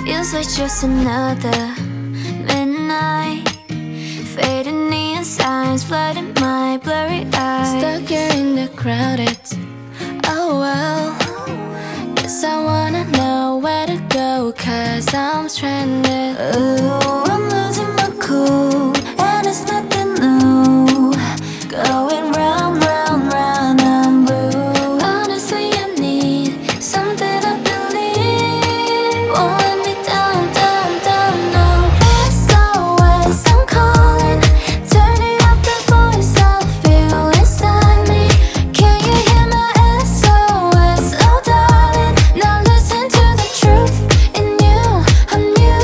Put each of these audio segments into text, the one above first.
Feels like just another midnight. Fading neon signs flooding my blurry eyes. Stuck here in the crowded. Oh well, guess I wanna know where to go, 'cause I'm stranded. Ooh, I'm losing my cool, and it's nothing new. Going round, round, round, I'm blue. Honestly, I need something to believe. Won't let me down, down, down, no. SOS, I'm calling. Turning up the voice I feel inside me. Can you hear my SOS? Oh darling, now listen to the truth in you, I'm you.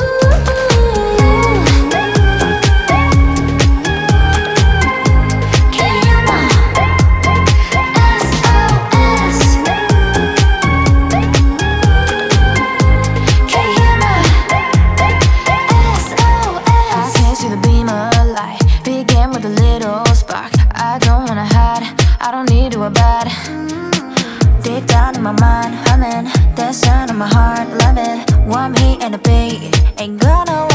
Can you hear my SOS? Can you hear my SOS? I can't see the beam of light. Began with a little spark. I don't wanna hide, I don't need to abide. Deep down in my mind, humming, dancing in my heart, love it. Warm heat and a beat, ain't gonna